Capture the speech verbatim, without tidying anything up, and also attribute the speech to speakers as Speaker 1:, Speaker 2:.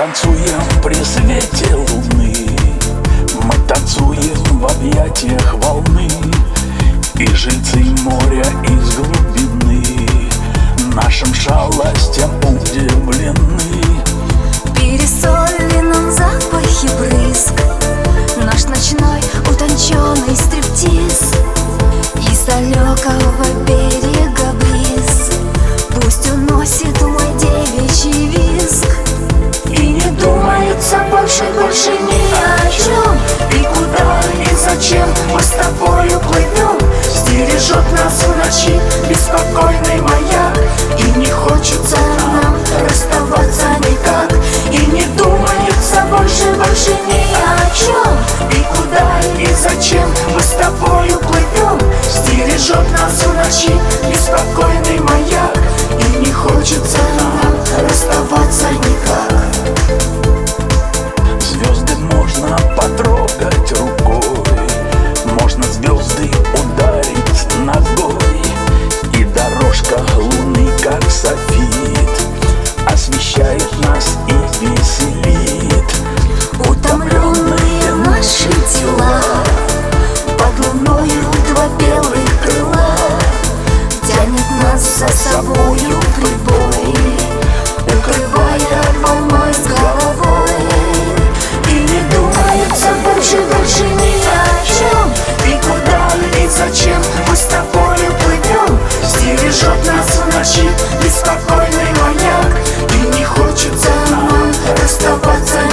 Speaker 1: танцуем при свете луны, мы танцуем в объятиях волны, и жильцы моря из глубины нашим шалостям удивлены.
Speaker 2: Пересоленном запахе брызг наш ночной утонченный стриптиз из далекого берега бриз пусть уносит мой девичий визг. И не думается больше, больше ни о чем. И куда, и зачем мы с тобою плывем? Стережет нас в ночи беспокойный маяк, и не хочется нам расставаться никак. И не думается больше, больше ни о чем. И куда, и зачем мы с тобою плывем? Стережет нас в ночи беспокойный маяк, и не хочется нам расставаться никак.
Speaker 1: Звезды можно потрогать рукой, можно звезды ударить ногой, и дорожка луны, как софит, освещает нас и веселит.
Speaker 2: Утомленные наши тела под луною два белых крыла тянет нас за собою прибой, укрывая волной с головой. И не думается больше, больше ни о чем. И куда, и зачем мы с тобою плывем? Стережет нас в ночи беспокойный маяк, и не хочется нам расставаться